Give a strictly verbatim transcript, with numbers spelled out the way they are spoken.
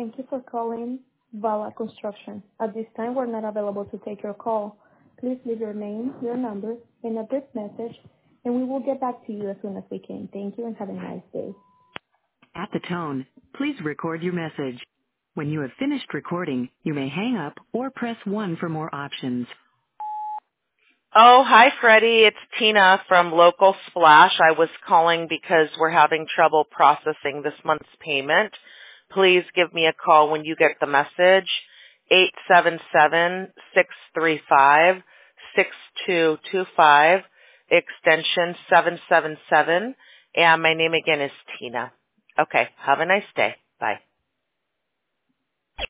Thank you for calling Vala Construction. At this time, we're not available to take your call. Please leave your name, your number, and a brief message, and we will get back to you as soon as we can. Thank you and have a nice day. At the tone, please record your message. When you have finished recording, you may hang up or press one for more options. Oh, hi, Freddie. It's Tina from Local Splash. I was calling because we're having trouble processing this month's payment. Please give me a call when you get the message. eight seven seven, six three five, six two two five, extension seven seven seven. And my name again is Tina. Okay, have a nice day. Bye.